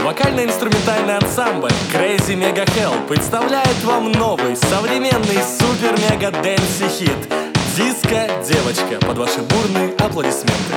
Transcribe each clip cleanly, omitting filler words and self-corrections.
Вокально-инструментальный ансамбль Crazy Mega Hell представляет вам новый, современный супер-мега-дэнси-хит «Диско-девочка» под ваши бурные аплодисменты.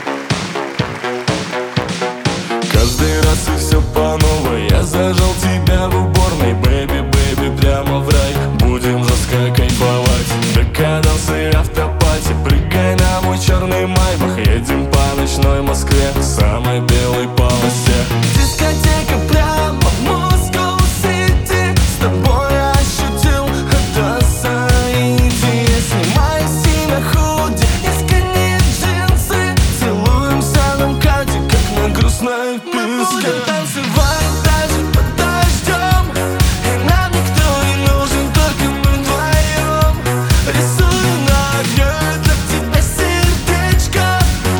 Каждый раз и все по новой. Я зажал тебя в уборной, бэйби, бэйби, прямо в рай. Будем жестко кайфовать, декадансы, автопати. Прыгай на мой черный майбах, едем по ночной Москве, самой белой полосе. Дискотека прямо в Москва-Сити, с тобой ощутил это соитие. Снимай на худи, искренние джинсы, целуемся на МКАДе, как на грустной песке. Будем танцевать даже под дождем, и нам никто не нужен, только мы вдвоем. Рисую на огне для тебя сердечко,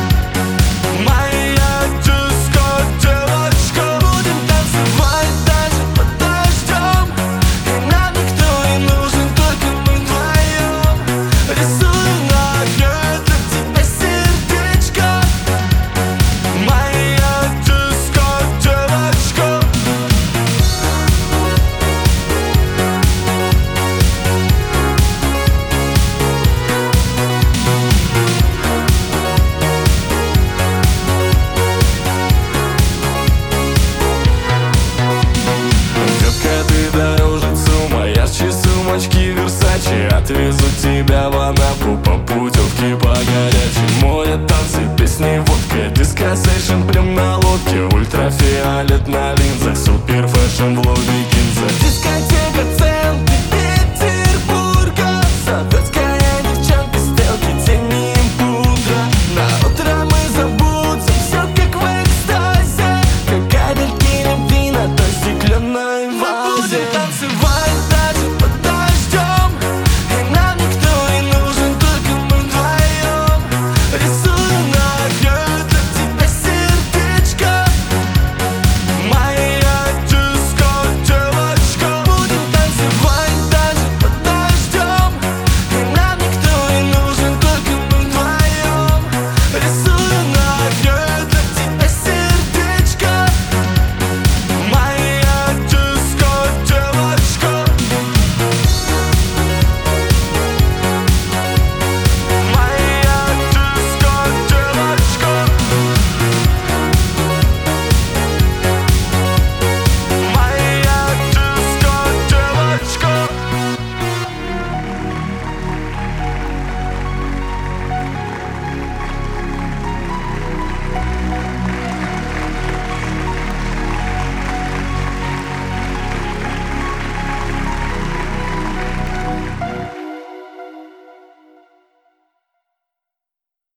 моя диско-девочка. Будем танцевать даже под дождем, и нам никто не нужен, только мы вдвоем. Рисую на огне для тебя сердечко, моя диско-девочка. Детка, ты дороже ЦУМа, ярче сумочки Версачи. Отвезу тебя в Анапу по путевке по горячей. Море, танцы, песни, водка, диско-сейшн прям на лодке. Ультрафиолет на линзах, супер фэшн в лобби.